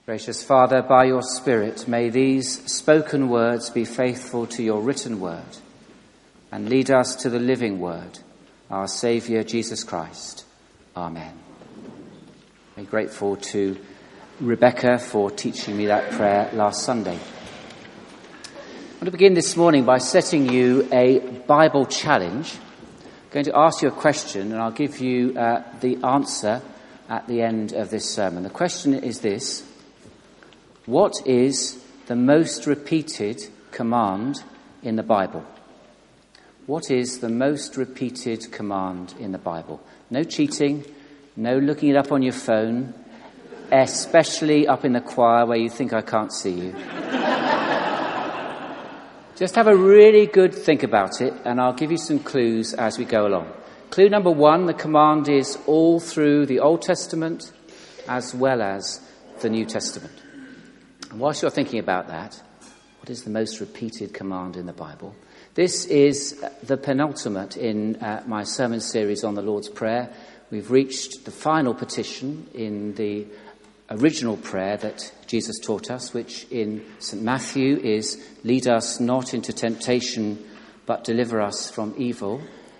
Gracious Father, by your Spirit, may these spoken words be faithful to your written word and lead us to the living word, our Saviour, Jesus Christ. Amen. I'm grateful to Rebecca for teaching me that prayer last Sunday. I want to begin this morning by setting you a Bible challenge. I'm going to ask you a question and I'll give you the answer at the end of this sermon. The question is this: what is the most repeated command in the Bible? What is the most repeated command in the Bible? No cheating, no looking it up on your phone, especially up in the choir where you think I can't see you. Just have a really good think about it, and I'll give you some clues as we go along. Clue number one, the command is all through the Old Testament as well as the New Testament. And whilst you're thinking about that, what is the most repeated command in the Bible? This is the penultimate in my sermon series on the Lord's Prayer. We've reached the final petition in the original prayer that Jesus taught us, which in St. Matthew is, "Lead us not into temptation, but deliver us from evil,"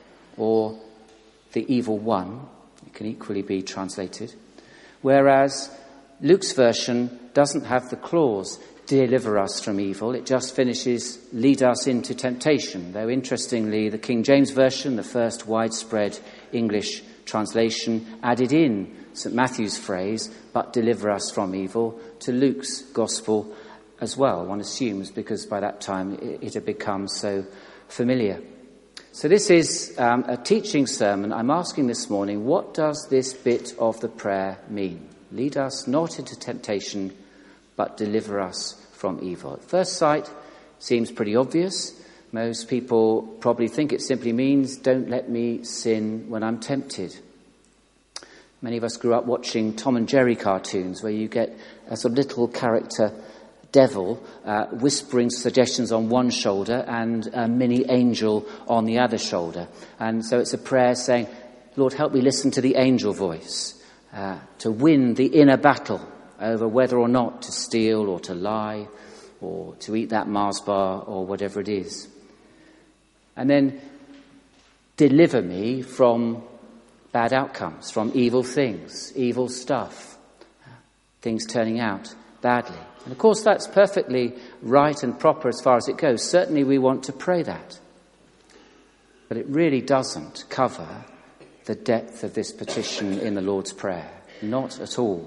or "the evil one." It can equally be translated. Whereas Luke's version doesn't have the clause, "deliver us from evil." It just finishes, "lead us into temptation." Though interestingly, the King James Version, the first widespread English translation, added in St. Matthew's phrase, "but deliver us from evil," to Luke's Gospel as well. One assumes because by that time it had become so familiar. So this is a teaching sermon. I'm asking this morning, what does this bit of the prayer mean? Lead us not into temptation, but deliver us from evil. At first sight, seems pretty obvious. Most people probably think it simply means, don't let me sin when I'm tempted. Many of us grew up watching Tom and Jerry cartoons, where you get a sort of little character devil whispering suggestions on one shoulder and a mini angel on the other shoulder. And so it's a prayer saying, Lord, help me listen to the angel voice, to win the inner battle over whether or not to steal or to lie or to eat that Mars bar or whatever it is. And then deliver me from bad outcomes, from evil things, evil stuff, things turning out badly. And of course that's perfectly right and proper as far as it goes. Certainly we want to pray that. But it really doesn't cover the depth of this petition in the Lord's Prayer. Not at all.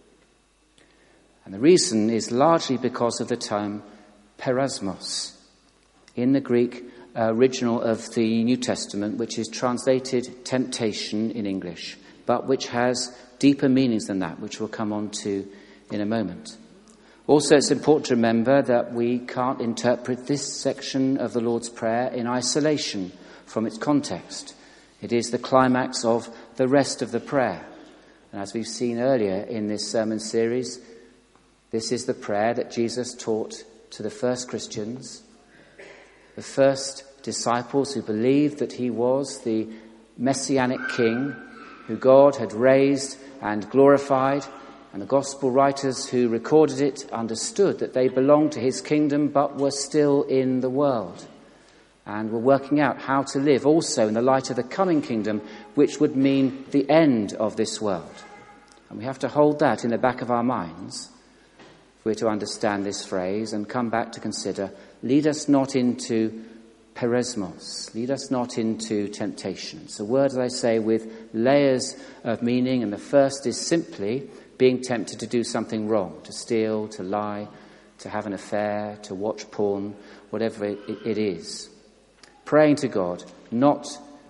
And the reason is largely because of the term peirasmos in the Greek original of the New Testament, which is translated temptation in English, but which has deeper meanings than that, which we'll come on to in a moment. Also, it's important to remember that we can't interpret this section of the Lord's Prayer in isolation from its context. It is the climax of the rest of the prayer. And as we've seen earlier in this sermon series, this is the prayer that Jesus taught to the first Christians, the first disciples who believed that he was the messianic king who God had raised and glorified, and the gospel writers who recorded it understood that they belonged to his kingdom but were still in the world and were working out how to live also in the light of the coming kingdom, which would mean the end of this world. And we have to hold that in the back of our minds if we're to understand this phrase and come back to consider, lead us not into peirasmos, lead us not into temptation. It's a word, as I say, with layers of meaning, and the first is simply being tempted to do something wrong, to steal, to lie, to have an affair, to watch porn, whatever it is. Praying to God, not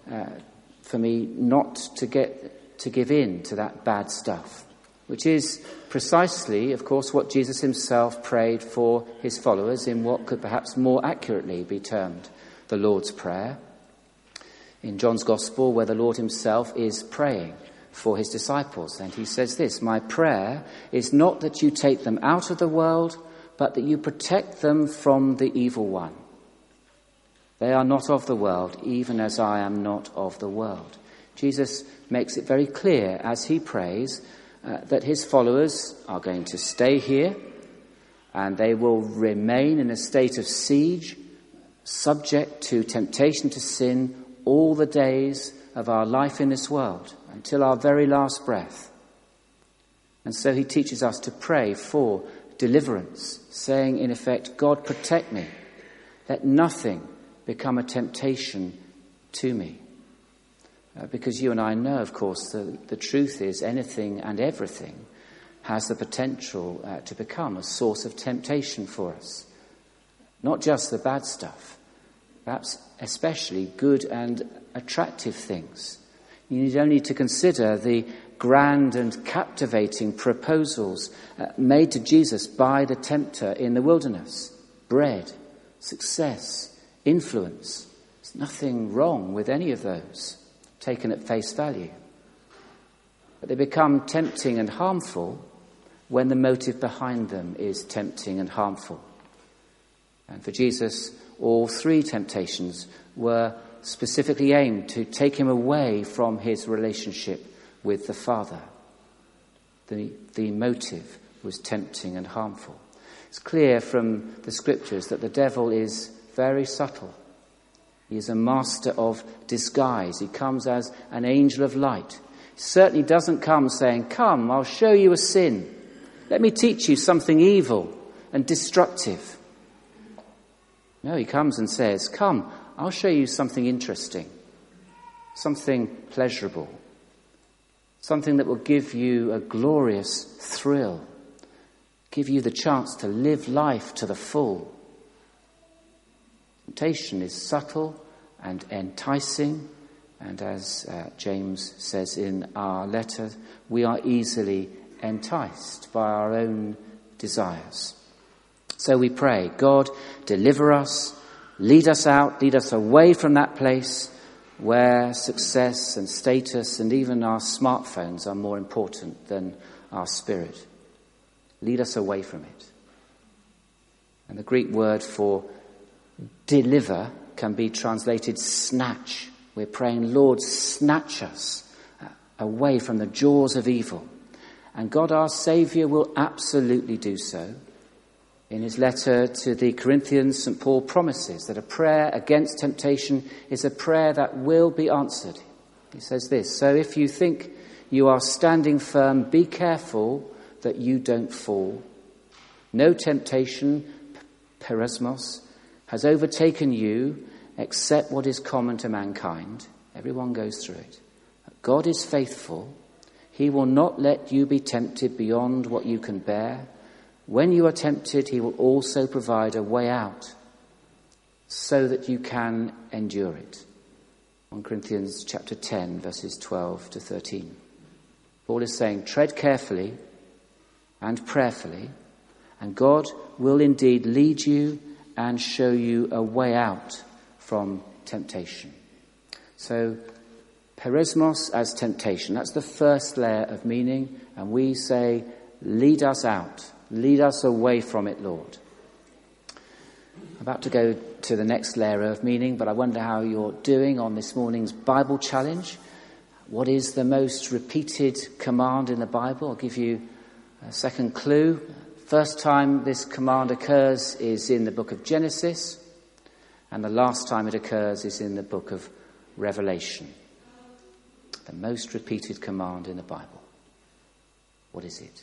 for me, not to give in to that bad stuff, which is precisely, of course, what Jesus himself prayed for his followers in what could perhaps more accurately be termed the Lord's Prayer. In John's Gospel, where the Lord himself is praying for his disciples. And he says this, "My prayer is not that you take them out of the world, but that you protect them from the evil one. They are not of the world, even as I am not of the world." Jesus makes it very clear as he prays that his followers are going to stay here and they will remain in a state of siege, subject to temptation to sin all the days of our life in this world, until our very last breath. And so he teaches us to pray for deliverance, saying in effect, God, protect me. Let nothing become a temptation to me. Because you and I know, of course, the truth is anything and everything has the potential to become a source of temptation for us. Not just the bad stuff, perhaps especially good and attractive things. You need only to consider the grand and captivating proposals made to Jesus by the tempter in the wilderness. Bread, success, influence. There's nothing wrong with any of those, taken at face value. But they become tempting and harmful when the motive behind them is tempting and harmful. And for Jesus, all three temptations were specifically aimed to take him away from his relationship with the Father. The motive was tempting and harmful. It's clear from the scriptures that the devil is very subtle. He is a master of disguise. He comes as an angel of light. He certainly doesn't come saying, "Come, I'll show you a sin. Let me teach you something evil and destructive." No, he comes and says, "Come, I'll show you something interesting, something pleasurable, something that will give you a glorious thrill, give you the chance to live life to the full." Temptation is subtle and enticing, and as James says in our letter, we are easily enticed by our own desires. So we pray, God, deliver us, lead us out, lead us away from that place where success and status and even our smartphones are more important than our spirit. Lead us away from it. And the Greek word for deliver can be translated snatch. We're praying, Lord, snatch us away from the jaws of evil. And God, our Saviour, will absolutely do so. In his letter to the Corinthians, St. Paul promises that a prayer against temptation is a prayer that will be answered. He says this, "So if you think you are standing firm, be careful that you don't fall. No temptation, perismos, has overtaken you except what is common to mankind." Everyone goes through it. God is faithful. He will not let you be tempted beyond what you can bear. When you are tempted, he will also provide a way out so that you can endure it. 1 Corinthians chapter 10, verses 12 to 13. Paul is saying, tread carefully and prayerfully, and God will indeed lead you and show you a way out from temptation. So, perismos as temptation, that's the first layer of meaning, and we say, lead us out. Lead us away from it, Lord. I'm about to go to the next layer of meaning, but I wonder how you're doing on this morning's Bible challenge. What is the most repeated command in the Bible? I'll give you a second clue. First time this command occurs is in the book of Genesis, and the last time it occurs is in the book of Revelation. The most repeated command in the Bible. What is it?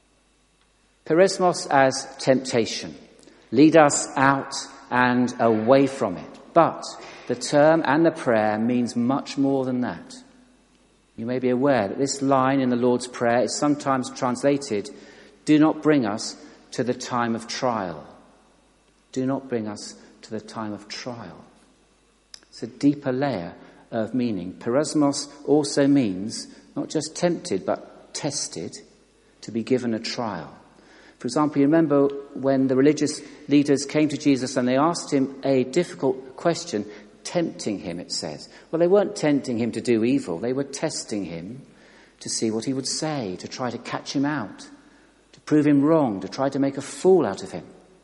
Perismos as temptation. Lead us out and away from it. But the term and the prayer means much more than that. You may be aware that this line in the Lord's Prayer is sometimes translated, do not bring us to the time of trial. Do not bring us to the time of trial. It's a deeper layer of meaning. Perismos also means not just tempted, but tested, to be given a trial. For example, you remember when the religious leaders came to Jesus and they asked him a difficult question, tempting him, it says. Well, they weren't tempting him to do evil. They were testing him to see what he would say, to try to catch him out, to prove him wrong, to try to make a fool out of him.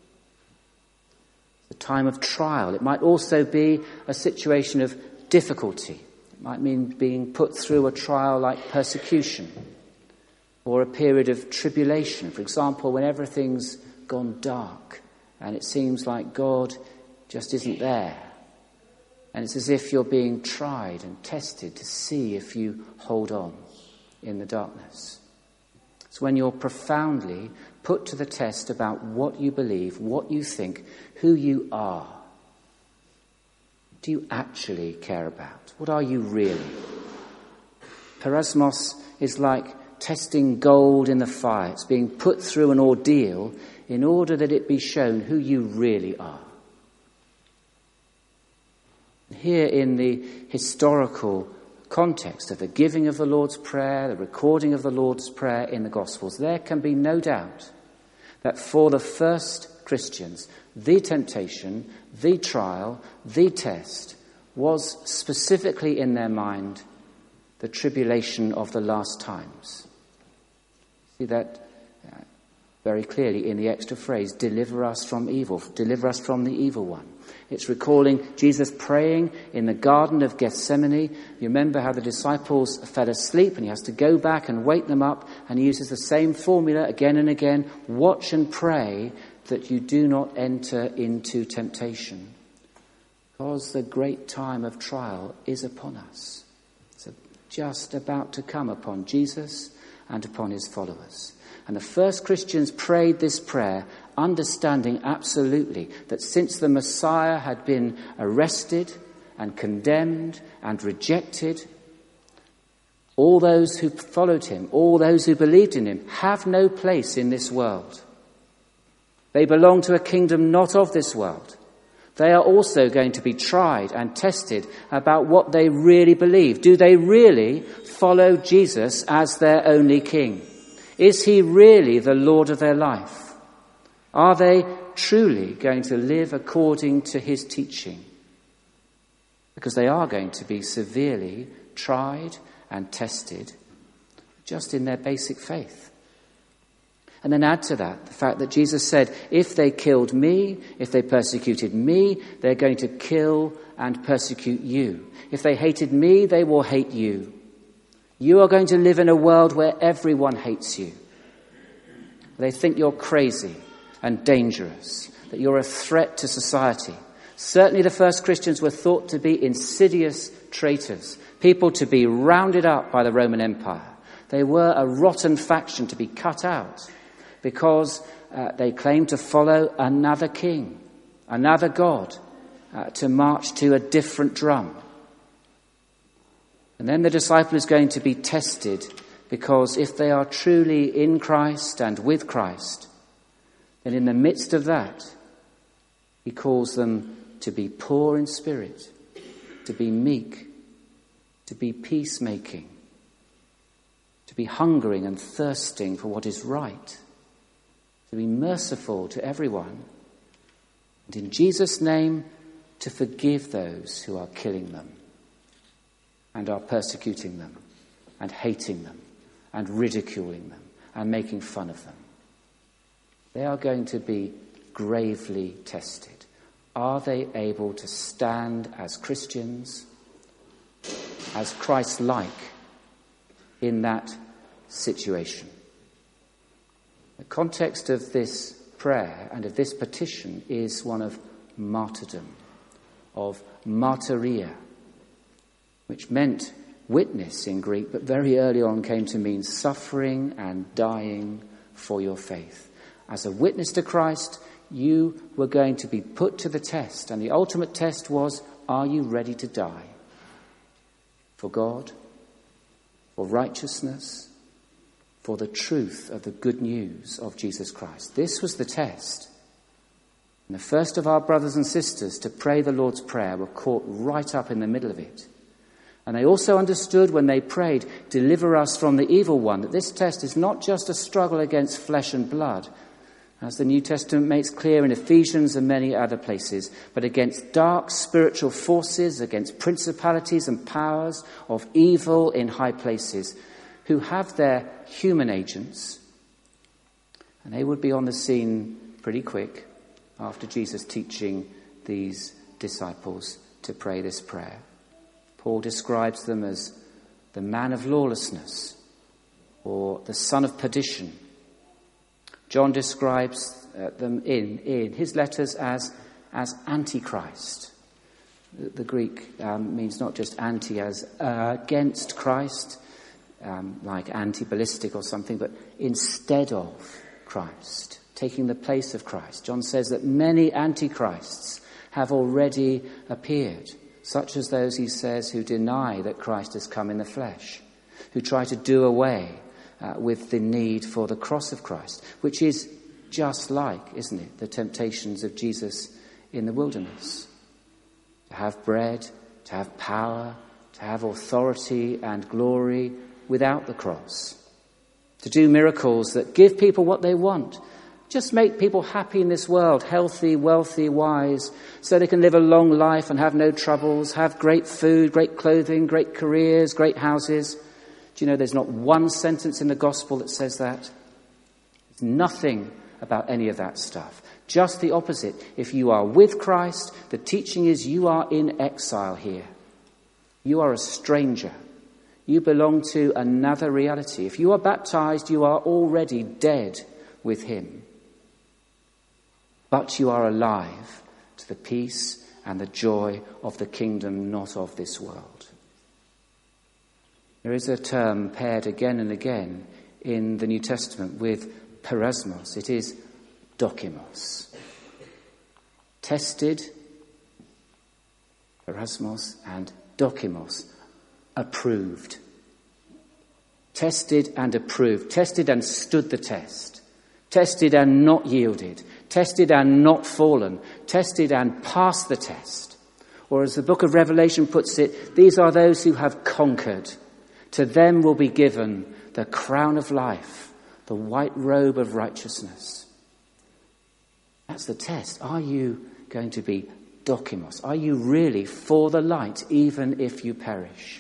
The time of trial. It might also be a situation of difficulty. It might mean being put through a trial like persecution. or a period of tribulation. For example, when everything's gone dark and it seems like God just isn't there. And it's as if you're being tried and tested to see if you hold on in the darkness. It's when you're profoundly put to the test about what you believe, what you think, who you are. What do you actually care about? What are you really? Peirasmos is like testing gold in the fire. It's being put through an ordeal in order that it be shown who you really are. Here in the historical context of the giving of the Lord's Prayer, the recording of the Lord's Prayer in the Gospels, there can be no doubt that for the first Christians, the temptation, the trial, the test was specifically in their mind the tribulation of the last times. See that very clearly in the extra phrase, deliver us from evil, deliver us from the evil one. It's recalling Jesus praying in the Garden of Gethsemane. You remember how the disciples fell asleep and he has to go back and wake them up, and he uses the same formula again and again. Watch and pray that you do not enter into temptation, because the great time of trial is upon us. It's just about to come upon Jesus and upon his followers. And the first Christians prayed this prayer, understanding absolutely that since the Messiah had been arrested and condemned and rejected, all those who followed him, all those who believed in him, have no place in this world. They belong to a kingdom not of this world. They are also going to be tried and tested about what they really believe. Do they really follow Jesus as their only king? Is he really the Lord of their life? Are they truly going to live according to his teaching? Because they are going to be severely tried and tested just in their basic faith. And then add to that the fact that Jesus said, if they killed me, if they persecuted me, they're going to kill and persecute you. If they hated me, they will hate you. You are going to live in a world where everyone hates you. They think you're crazy and dangerous, that you're a threat to society. Certainly the first Christians were thought to be insidious traitors, people to be rounded up by the Roman Empire. They were a rotten faction to be cut out because they claimed to follow another king, another God, to march to a different drum. And then the disciple is going to be tested, because if they are truly in Christ and with Christ, then in the midst of that, he calls them to be poor in spirit, to be meek, to be peacemaking, to be hungering and thirsting for what is right, to be merciful to everyone, and in Jesus' name, to forgive those who are killing them and are persecuting them and hating them and ridiculing them and making fun of them. They are going to be gravely tested. Are they able to stand as Christians, as Christ-like in that situation? The context of this prayer and of this petition is one of martyrdom, of martyria, which meant witness in Greek, but very early on came to mean suffering and dying for your faith. As a witness to Christ, you were going to be put to the test, and the ultimate test was, are you ready to die for God, for righteousness, for the truth of the good news of Jesus Christ? This was the test. And the first of our brothers and sisters to pray the Lord's Prayer were caught right up in the middle of it. And they also understood when they prayed, deliver us from the evil one, that this test is not just a struggle against flesh and blood, as the New Testament makes clear in Ephesians and many other places, but against dark spiritual forces, against principalities and powers of evil in high places, who have their human agents, and they would be on the scene pretty quick after Jesus teaching these disciples to pray this prayer. Paul describes them as the man of lawlessness, or the son of perdition. John describes them in his letters as Antichrist. The Greek means not just anti as against Christ, like anti-ballistic or something, but instead of Christ, taking the place of Christ. John says that many antichrists have already appeared, such as those, he says, who deny that Christ has come in the flesh, who try to do away with the need for the cross of Christ, which is just like, isn't it, the temptations of Jesus in the wilderness. To have bread, to have power, to have authority and glory without the cross. To do miracles that give people what they want. Just make people happy in this world, healthy, wealthy, wise, so they can live a long life and have no troubles, have great food, great clothing, great careers, great houses. Do you know there's not one sentence in the gospel that says that? There's nothing about any of that stuff. Just the opposite. If you are with Christ, the teaching is you are in exile here. You are a stranger. You belong to another reality. If you are baptized, you are already dead with him. But you are alive to the peace and the joy of the kingdom, not of this world. There is a term paired again and again in the New Testament with peirasmos. It is dokimos. Tested, peirasmos, and dokimos, approved. Tested and approved. Tested and stood the test. Tested and not yielded. Tested and not fallen. Tested and passed the test. Or as the book of Revelation puts it, these are those who have conquered. To them will be given the crown of life, the white robe of righteousness. That's the test. Are you going to be dokimos? Are you really for the light, even if you perish?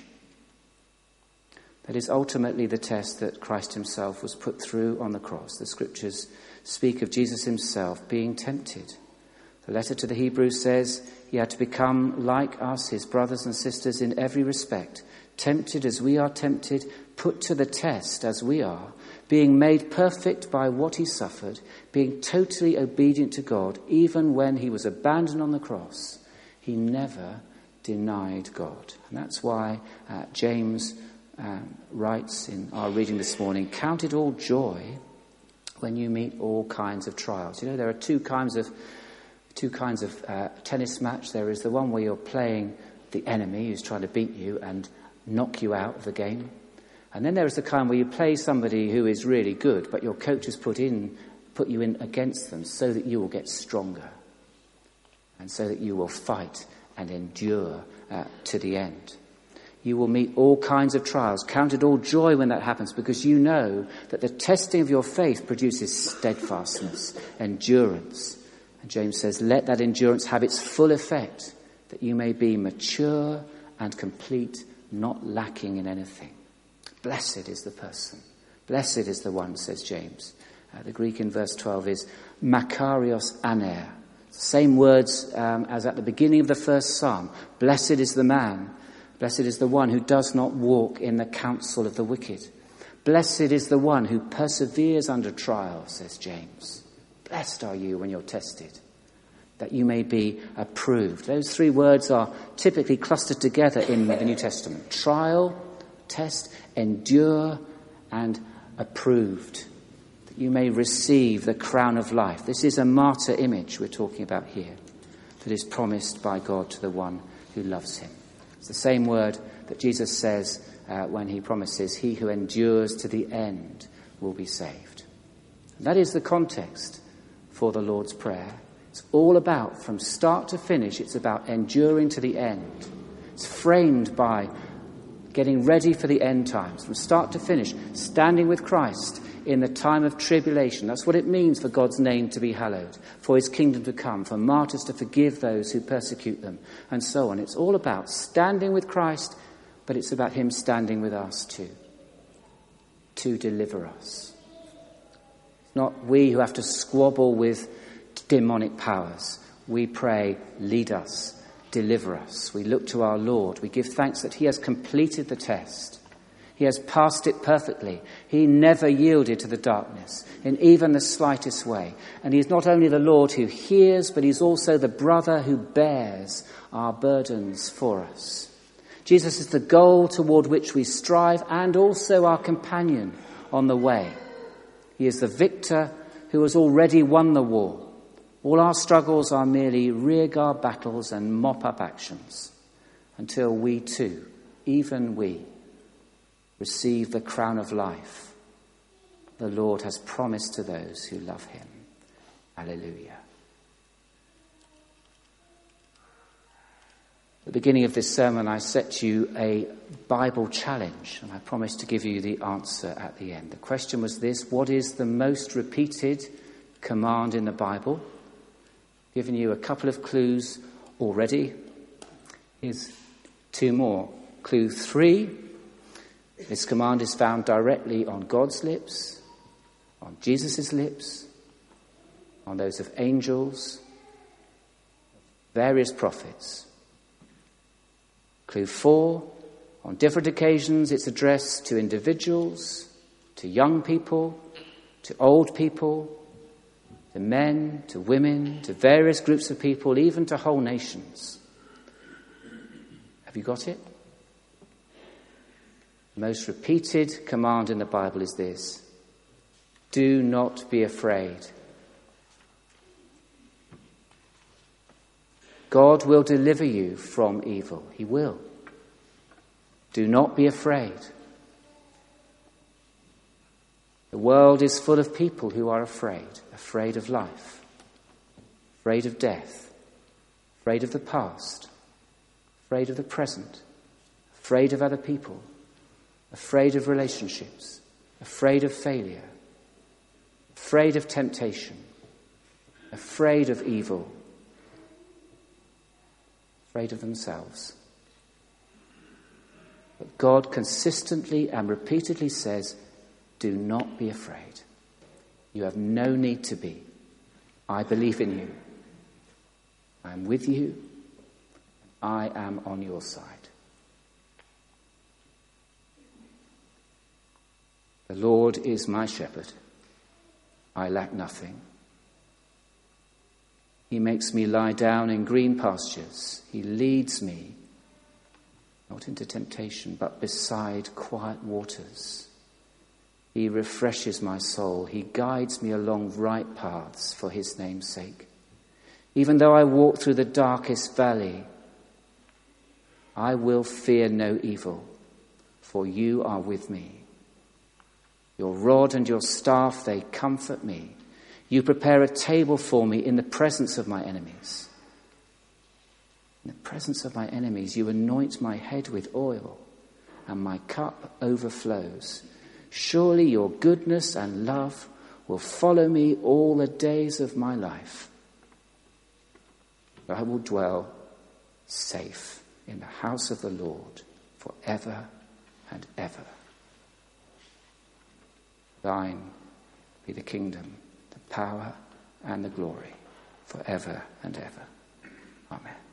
That is ultimately the test that Christ himself was put through on the cross. The scriptures speak of Jesus himself being tempted. The letter to the Hebrews says he had to become like us, his brothers and sisters, in every respect, tempted as we are tempted, put to the test as we are, being made perfect by what he suffered, being totally obedient to God, even when he was abandoned on the cross. He never denied God. And that's why James writes in our reading this morning, count it all joy when you meet all kinds of trials. You know, there are two kinds of tennis match. There is the one where you're playing the enemy who's trying to beat you and knock you out of the game. And then there is the kind where you play somebody who is really good, but your coach has put you in against them so that you will get stronger and so that you will fight and endure to the end. You will meet all kinds of trials. Count it all joy when that happens, because you know that the testing of your faith produces steadfastness, endurance. And James says, let that endurance have its full effect, that you may be mature and complete, not lacking in anything. Blessed is the person. Blessed is the one, says James. The Greek in verse 12 is makarios aner. Same words as at the beginning of the first psalm. Blessed is the man. Blessed is the one who does not walk in the counsel of the wicked. Blessed is the one who perseveres under trial, says James. Blessed are you when you're tested, that you may be approved. Those three words are typically clustered together in the New Testament. Trial, test, endure, and approved. That you may receive the crown of life. This is a martyr image we're talking about here, that is promised by God to the one who loves him. It's the same word that Jesus says when he promises, he who endures to the end will be saved. And that is the context for the Lord's Prayer. It's all about, from start to finish, it's about enduring to the end. It's framed by getting ready for the end times, from start to finish, standing with Christ in the time of tribulation. That's what it means for God's name to be hallowed, for his kingdom to come, for martyrs to forgive those who persecute them, and so on. It's all about standing with Christ, but it's about him standing with us too, to deliver us. It's not we who have to squabble with demonic powers. We pray, lead us, deliver us. We look to our Lord. We give thanks that he has completed the test. He has passed it perfectly. He never yielded to the darkness in even the slightest way. And he is not only the Lord who hears, but he's also the brother who bears our burdens for us. Jesus is the goal toward which we strive and also our companion on the way. He is the victor who has already won the war. All our struggles are merely rearguard battles and mop-up actions until we too, even we, receive the crown of life the Lord has promised to those who love him. Alleluia. At the beginning of this sermon, I set you a Bible challenge, and I promised to give you the answer at the end. The question was this: what is the most repeated command in the Bible? Given you a couple of clues already. Here's two more. Clue 3. This command is found directly on God's lips, on Jesus' lips, on those of angels, various prophets. Clue 4. On different occasions it's addressed to individuals, to young people, to old people, to men, to women, to various groups of people, even to whole nations. Have you got it? The most repeated command in the Bible is this: do not be afraid. God will deliver you from evil. He will. Do not be afraid. The world is full of people who are afraid of life, afraid of death, afraid of the past, afraid of the present, afraid of other people, afraid of relationships, afraid of failure, afraid of temptation, afraid of evil, afraid of themselves. But God consistently and repeatedly says, do not be afraid. You have no need to be. I believe in you. I am with you. I am on your side. The Lord is my shepherd. I lack nothing. He makes me lie down in green pastures. He leads me, not into temptation, but beside quiet waters. He refreshes my soul. He guides me along right paths for his name's sake. Even though I walk through the darkest valley, I will fear no evil, for you are with me. Your rod and your staff, they comfort me. You prepare a table for me in the presence of my enemies. In the presence of my enemies, you anoint my head with oil, and my cup overflows. Surely your goodness and love will follow me all the days of my life. I will dwell safe in the house of the Lord forever and ever. Thine be the kingdom, the power and the glory forever and ever. Amen.